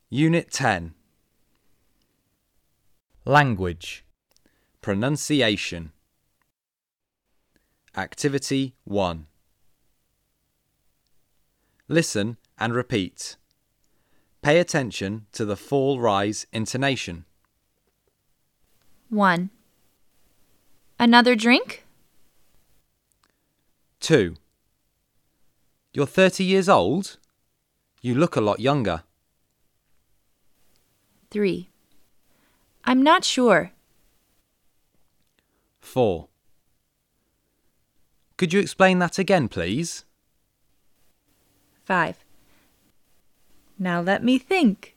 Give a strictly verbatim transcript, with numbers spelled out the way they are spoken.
Unit ten. Language. Pronunciation. Activity one. Listen and repeat. Pay attention to the fall-rise intonation. one. Another drink? two. You're thirty years old? You look a lot younger. three. I'm not sure. four. Could you explain that again, please? five. Now let me think.